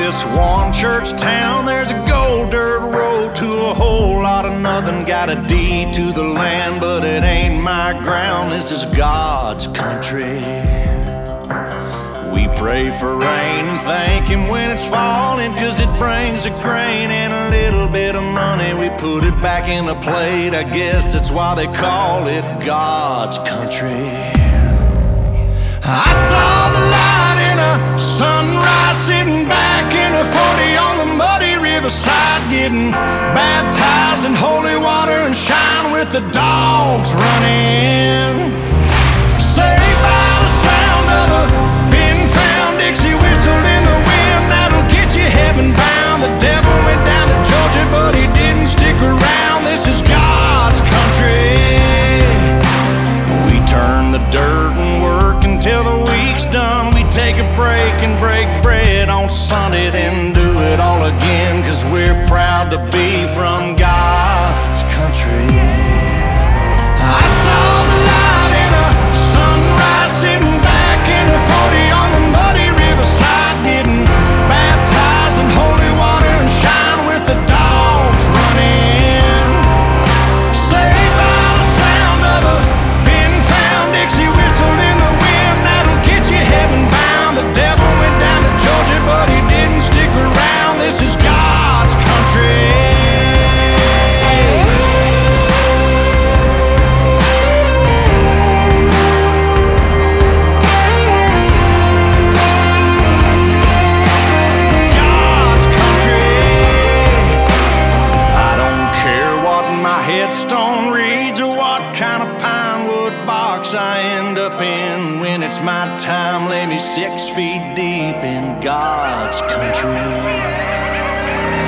this one church town, there's a gold dirt road to a whole lot of nothing. Got a deed to the land, but it ain't my ground. This is God's country. We pray for rain and thank Him when it's falling, 'cause it brings a grain and a little bit of money. We put it back in a plate, I guess that's why they call it God's country. I saw the light in a sunrise, sitting back in a 40 on the muddy riverside, getting baptized in holy water and shine with the dogs running. Saved by the sound of a pin-found Dixie whistle in the wind, that'll get you heaven bound. The devil went down to Georgia, but he didn't stick around. This is God's country. We turn the dirt and work until the week's done. We take a break and break bread on Sunday, then do it all again, 'cause we're proud to be from God's country. I saw the light in a sunrise, sitting back in a 40 on the muddy riverside, getting baptized in holy water and shine with the dogs running. Saved by the sound of a pin-found Dixie whistle in the wind, that'll get you heaven bound. The devil went down to Georgia, but he didn't stick around. This is God's country. Headstone reads or what kind of pine wood box I end up in. When it's my time, lay me 6 feet deep in God's country.